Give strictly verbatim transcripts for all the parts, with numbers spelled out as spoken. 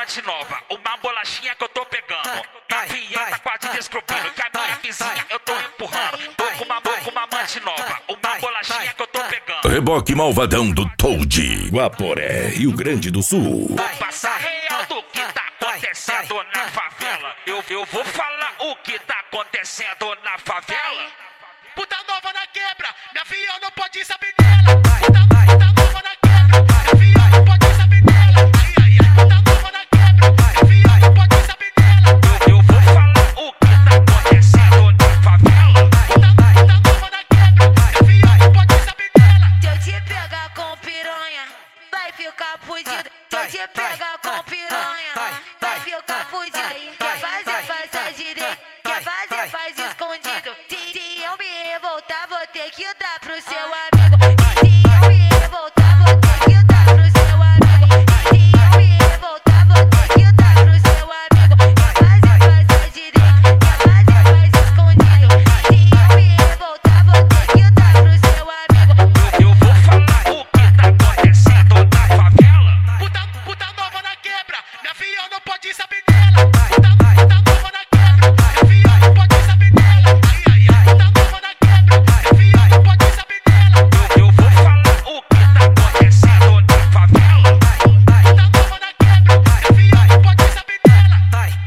amante nova, uma bolachinha que eu tô pegando. Novinha tá quase descobrindo que a minha vizinha eu tô empurrando. Tô com uma, com uma amante nova, uma bolachinha que eu tô pegando. Reboque malvadão do Toad, Guaporé, Rio Grande do Sul. Vou passar real do que tá acontecendo na favela. Eu, eu vou falar o que tá acontecendo na favela. Puta nova na quebra, minha filha não pode saber dela. Puta, puta nova na quebra, minha filha não pode saber dela. Ai, ai, ai, puta nova na quebra, minha filha não pode saber dela. Eu, eu vou falar o que tá acontecendo na favela. Puta, puta nova na quebra, minha filha não pode saber dela. Se eu te pegar com piranha, vai ficar fudido. Se eu te pegar com piranha, vai ficar fudido. Quer fazer, faz a direita. Quer fazer, faz escondido. Se, se eu me revoltar, vou ter que dar pro seu amigo. Se eu me revoltar, vou ter que dar pro seu amigo. Se eu me revoltar, vou ter que dar pro seu amigo. Quer fazer, faz a direita. Quer fazer, faz escondido. Se eu me revoltar, vou ter que dar pro seu amigo. Eu vou falar o que tá acontecendo na favela. Puta, puta nova na quebra, minha filha não pode saber dela. Puta, puta nova na quebra, minha filha não pode saber dela. Ai, ai, ai, puta nova na quebra, minha filha não pode saber dela. Eu, eu vou falar o que tá acontecendo na favela. Puta nova na quebra, minha filha não pode saber dela.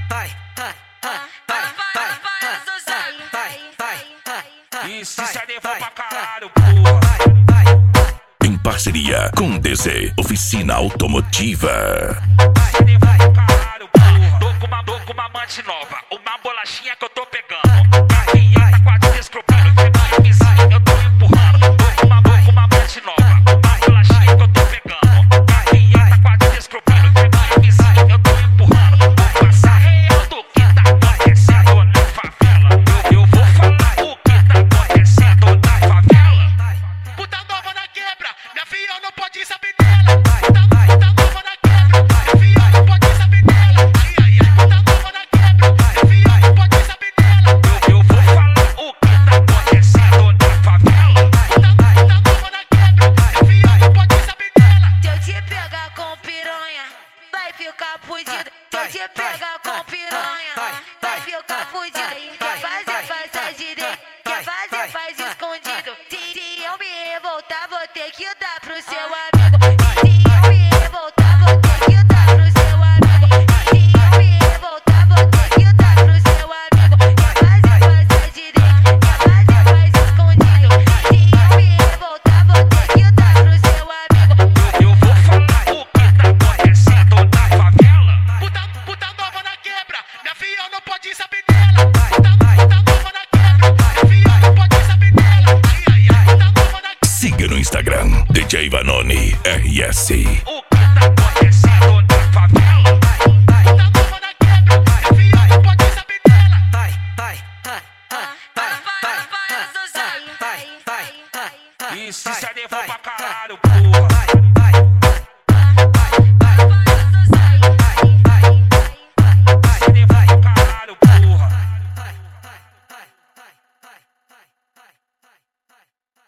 E se se levou pra caralho, porra. Em parceria com D Z Oficina Automotiva. Se levou pra caralho, porra. Tô com uma, tô com uma amante nova, uma bolachinha que eu tô pegando. Novinha tá quase descobrindo que a minha vizinha eu tô empurrando. Tô com uma, tô com uma amante nova, uma bolachinha que eu tô pegando. Novinha tá quase descobrindo que a minha vizinha eu tô empurrando. Vou passar real do que tá acontecendo na favela. Eu, eu vou falar o que tá acontecendo na favela. Puta nova na quebra, minha filha não pode saber dela. Puta, puta nova na quebra, minha filha não pode saber dela. Ai, ai, ai, puta nova na quebra, minha filha não pode saber dela. Eu, eu vou falar o que tá acontecendo na favela. Puta, puta nova na quebra, minha filha não pode saber dela. Se eu te pegar com piranha, vai ficar fudido. Se eu te pegar com piranha, vai ficar fudido. Quer fazer, faz a direita. Quer fazer, faz escondido. Se, se eu me revoltar, vou ter que dar pro seu amigo. Se eu me revoltar, vou ter que dar pro seu amigo. Se eu me revoltar, vou ter que dar pro seu amigo. Quer fazer, faz a direita. Quer fazer, faz escondido. Se eu me revoltar, vou ter que dar pro seu amigo. Eu, eu vou falar o que tá acontecendo na favela. Puta, puta nova na quebra, minha filha não pode saber dela. Puta, puta nova na quebra, minha filha não pode saber dela. Ai, ai, ai, puta nova na quebra. Siga no Instagram, D J Vanoni R S. O que tá acontecendo